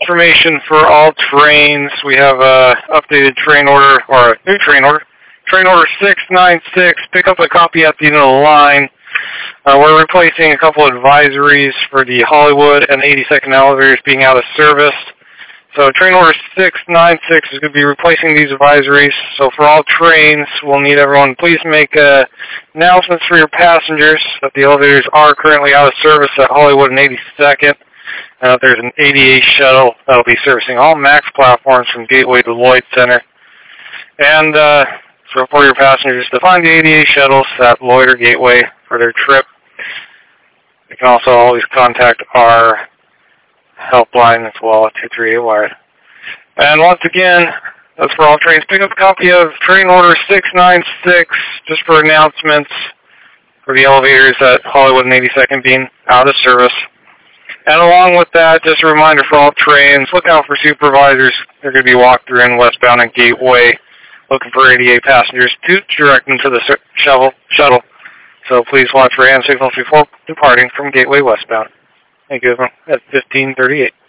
information for all trains. We have a updated train order, or a new train order. Train order 696, pick up a copy at the end of the line. We're replacing a couple advisories for the Hollywood and 82nd elevators being out of service. So train order 696 is going to be replacing these advisories. So for all trains, we'll need everyone please make announcements for your passengers that the elevators are currently out of service at Hollywood and 82nd. There's an ADA shuttle that will be servicing all MAX platforms from Gateway to Lloyd Center. And so for your passengers to find the ADA shuttles at Lloyd or Gateway for their trip. You can also always contact our helpline as well at 238-WIRED. And once again, that's for all trains. Pick up a copy of train order 696 just for announcements for the elevators at Hollywood and 82nd being out of service. And along with that, just a reminder for all trains, look out for supervisors. They're going to be walked through in westbound and Gateway, looking for ADA passengers to direct them to the shuttle. So please watch for hand signals before departing from Gateway westbound. Thank you, everyone. At 1538.